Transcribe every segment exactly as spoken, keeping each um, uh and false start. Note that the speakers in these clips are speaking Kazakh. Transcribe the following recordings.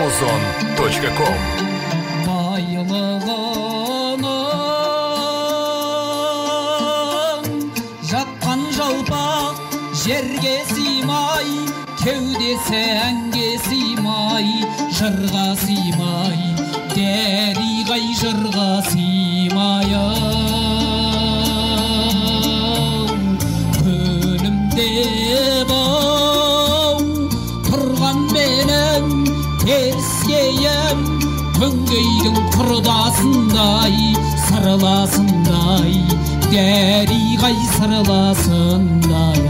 амазон точка ком. Байлығының жатқан жалпақ жерге сыймай, кеудесі әнге сыймай, жырға сыймай, дәріғай жырға сыймай. Көлімде бау тұрған менің теріскейім, күнгейдің құрдасындай, сырласындай, дәріғай сырласындай.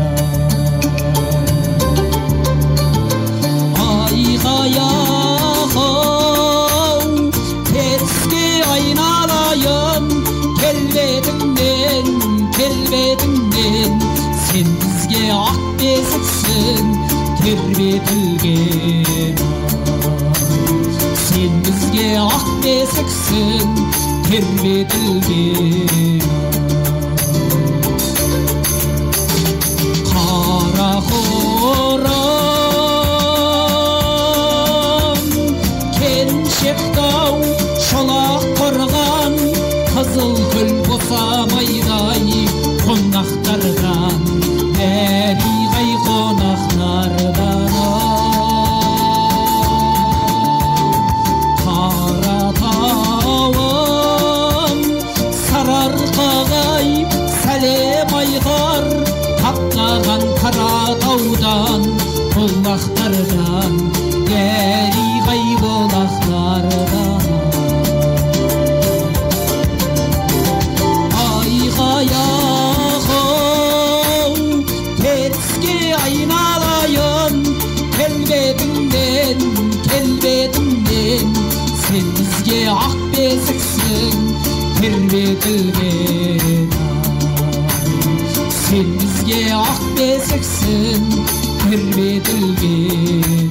Айғай-ау, теріске айналайын, келбетіңнен, келбетіңнен, сен бізге ақ бесіксің, тербетілген. Сен бізге ақ бесіксің, тербетілген. Қара хорым, келіншектау, шолақ қорған, қызыл гүл босамайдай, қонақтардан, дәріғай қонақтардан. Қаратауым, сарыарқағай, сәлем айғар, таптаған Қаратаудан, бұлақтардан, дәріғай бұлақтардан. Айғай-ау, теріске айналайын, келбетіңнен, келбетіңнен, сен бізге ақ бесіксің, тербетілген. Сен бізге ақ бесіксің, тербетілген.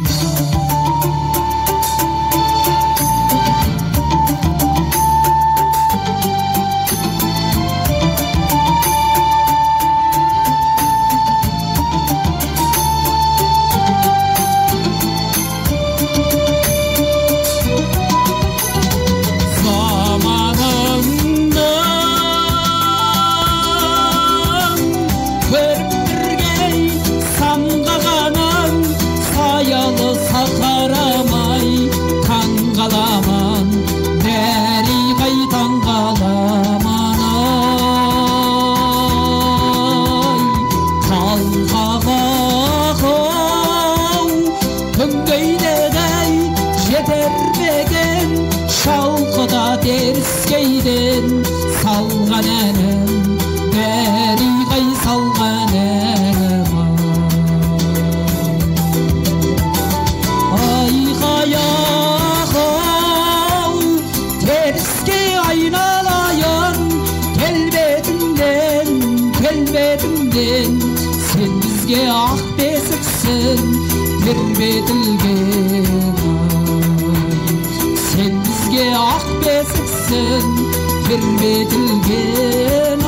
Теріскейден салған әнім, дәріғай салған әнім. Айғай-ау, теріске айналайын, келбетіңнен, келбетіңнен, сен бізге ақ бесіксің, тербетілген. Сен бізге ақ бесіксің, тербетілген.